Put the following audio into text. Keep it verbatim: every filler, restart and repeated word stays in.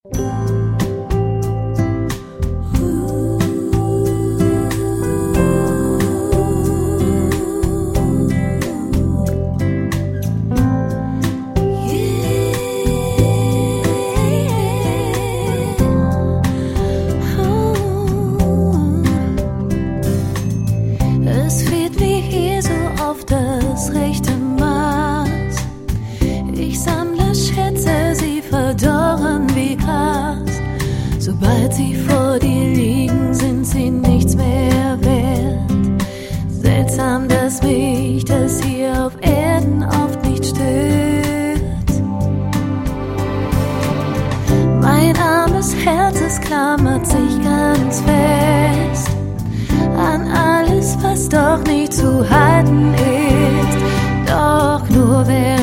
Es fehlt mir hier so oft das rechte Maß. Ich sammle Schätze, sie verdorren wie Gras. Sobald sie vor dir liegen, sind sie nichts mehr wert. Seltsam, dass mich das hier auf Erden oft nicht stört. Mein armes Herz, es klammert sich ganz fest an alles, was doch nicht zu halten ist. Doch nur wer